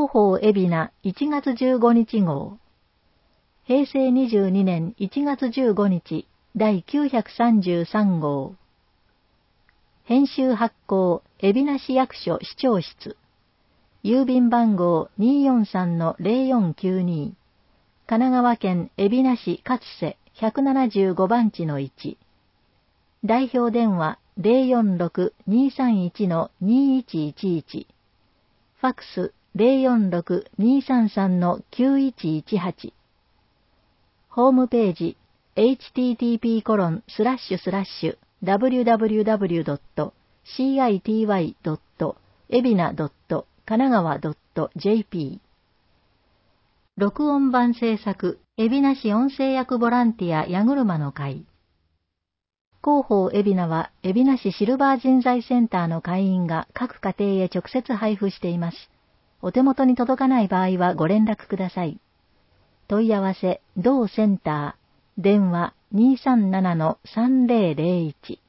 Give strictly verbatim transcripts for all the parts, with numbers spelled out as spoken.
広報海老名いちがつじゅうごにち号。へいせいにじゅうにねんいちがつじゅうごにちだいきゅうひゃくさんじゅうさん号。編集発行海老名市役所市長室。郵便番号 にーよんさんのぜろよんきゅうに。神奈川県海老名市勝瀬ひゃくななじゅうごばんちのいち。代表電話 ぜろよんろく にーさんいち のにーいちいちいち。ファックス ぜろよんろく にーさんさん のきゅういちいちはち。ホームページ エイチティーティーピーコロンスラッシュスラッシュダブリュダブリュダブリュドットシーアイティーワイドットエビナドット神奈川ドットジェーピー。録音版制作海老名市音声役ボランティア矢車の会。広報海老名は海老名市シルバー人材センターの会員が各家庭へ直接配布しています。お手元に届かない場合はご連絡ください。問い合わせ同センター電話 にーさんななのさんぜろぜろいち。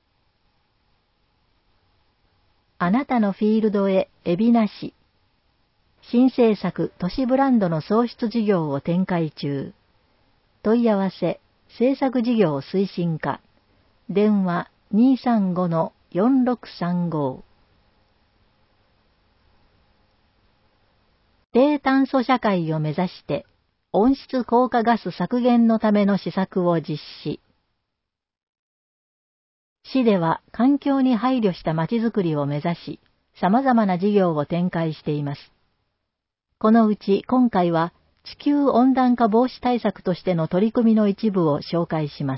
あなたのフィールドへ海老名市。新制作都市ブランドの創出事業を展開中。問い合わせ制作事業推進課電話 にーさんごのよんろくさんご。低炭素社会を目指して温室効果ガス削減のための施策を実施。市では環境に配慮したまちづくりを目指し、様々な事業を展開しています。このうち今回は地球温暖化防止対策としての取り組みの一部を紹介します。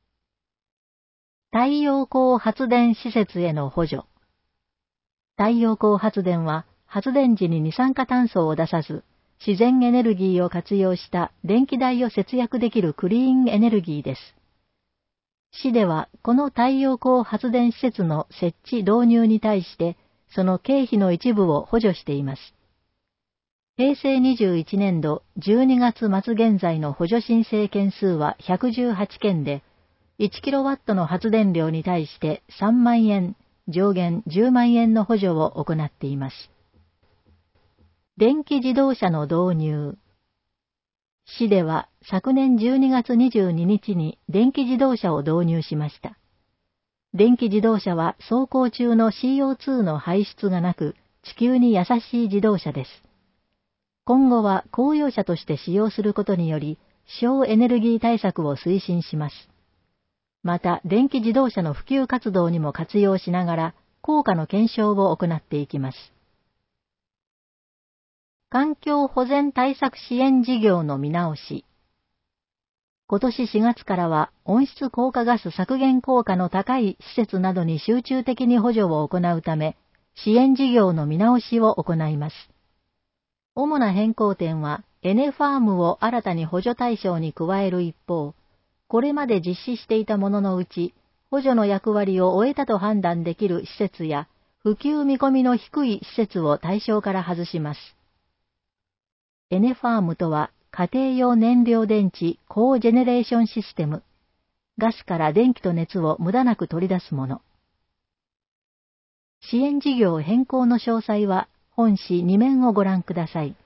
太陽光発電施設への補助。太陽光発電は発電時に二酸化炭素を出さず、自然エネルギーを活用した電気代を節約できるクリーンエネルギーです。市ではこの太陽光発電施設の設置導入に対してその経費の一部を補助しています。へいせいにじゅういちねんどじゅうにがつ末現在の補助申請件数はひゃくじゅうはちけんで、いちキロワットの発電量に対してさんまんえん、上限じゅうまんえんの補助を行っています。電気自動車の導入。市では昨年じゅうにがつにじゅうににちに電気自動車を導入しました。電気自動車は走行中の シーオーツー の排出がなく、地球に優しい自動車です。今後は公用車として使用することにより、省エネルギー対策を推進します。また、電気自動車の普及活動にも活用しながら、効果の検証を行っていきます。環境保全対策支援事業の見直し。今年しがつからは温室効果ガス削減効果の高い施設などに集中的に補助を行うため、支援事業の見直しを行います。主な変更点は、エネファームを新たに補助対象に加える一方、これまで実施していたもののうち、補助の役割を終えたと判断できる施設や、普及見込みの低い施設を対象から外します。エネファームとは、家庭用燃料電池コージェネレーションシステム。ガスから電気と熱を無駄なく取り出すもの。支援事業変更の詳細は、本誌にめんをご覧ください。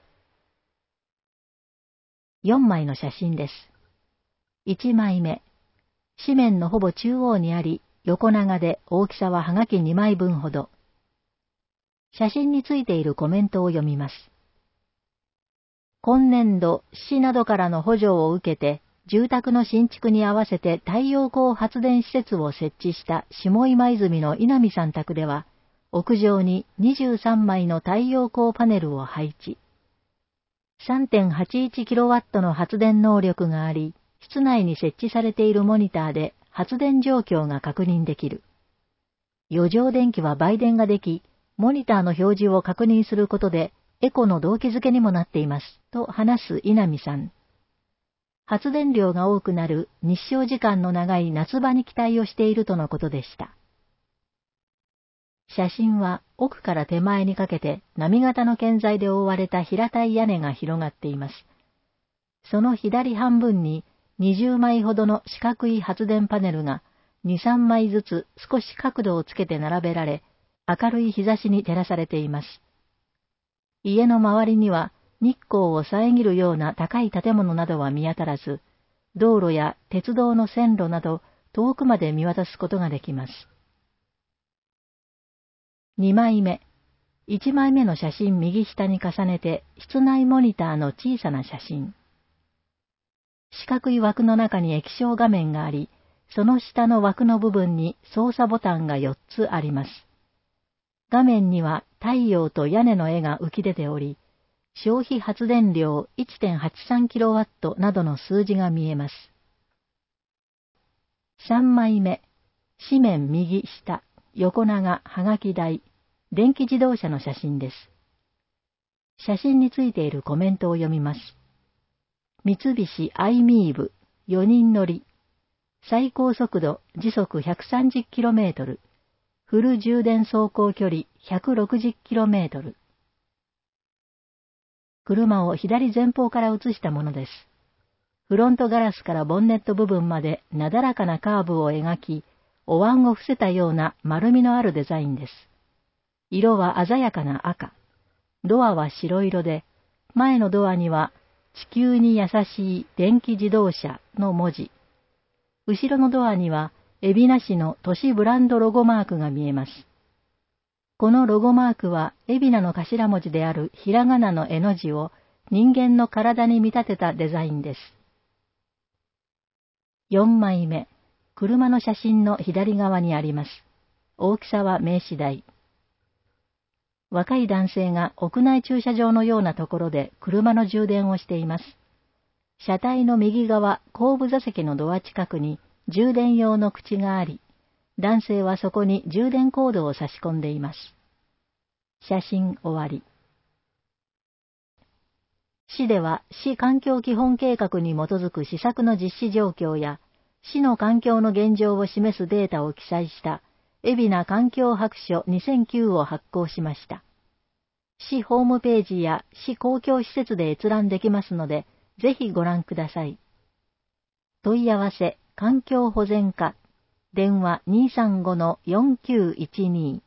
よんまいの写真です。いちまいめ。紙面のほぼ中央にあり、横長で大きさははがきにまいぶんほど。写真についているコメントを読みます。今年度、市などからの補助を受けて、住宅の新築に合わせて太陽光発電施設を設置した下今泉の稲見さん宅では、屋上ににじゅうさんまいの太陽光パネルを配置。さんてんはちいちキロワットの発電能力があり、室内に設置されているモニターで発電状況が確認できる。余剰電気は売電ができ、モニターの表示を確認することで、エコの動機づけにもなっています、と話す稲見さん。発電量が多くなる日照時間の長い夏場に期待をしているとのことでした。写真は奥から手前にかけて波型の建材で覆われた平たい屋根が広がっています。その左半分ににじゅうまいほどの四角い発電パネルがに、さんまいずつ少し角度をつけて並べられ、明るい日差しに照らされています。 家の周りには日光を遮るような高い建物などは見当たらず、道路や鉄道の線路など遠くまで見渡すことができます。にまいめ。いちまいめの写真右下に重ねて室内モニターの小さな写真。四角い枠の中に液晶画面があり、その下の枠の部分に操作ボタンがよっつあります。画面には太陽と屋根の絵が浮き出ており、消費発電量 いってんはちさんキロワット などの数字が見えます。さんまいめ。紙面右下、横長、はがき台、電気自動車の写真です。写真についているコメントを読みます。三菱アイミーブ、よにん乗り、最高速度時速 ひゃくさんじゅっキロメートル、フル充電走行距離 ひゃくろくじゅっキロメートル。車を左前方から写したものです。フロントガラスからボンネット部分までなだらかなカーブを描き、お椀を伏せたような丸みのあるデザインです。色は鮮やかな赤。ドアは白色で、前のドアには地球に優しい電気自動車の文字。後ろのドアには海老名市の都市ブランドロゴマークが見えます。このロゴマークは海老名の頭文字であるひらがなの絵の字を人間の体に見立てたデザインです。よんまいめ。車の写真の左側にあります。大きさは名刺大。若い男性が屋内駐車場のようなところで車の充電をしています。車体の右側後部座席のドア近くに充電用の口があり、男性はそこに充電コードを差し込んでいます。写真終わり。市では市環境基本計画に基づく施策の実施状況や、市の環境の現状を示すデータを記載した海老名環境白書にせんきゅうを発行しました。市ホームページや市公共施設で閲覧できますので、ぜひご覧ください。問い合わせ、環境保全課、電話 にーさんごのよんきゅういちに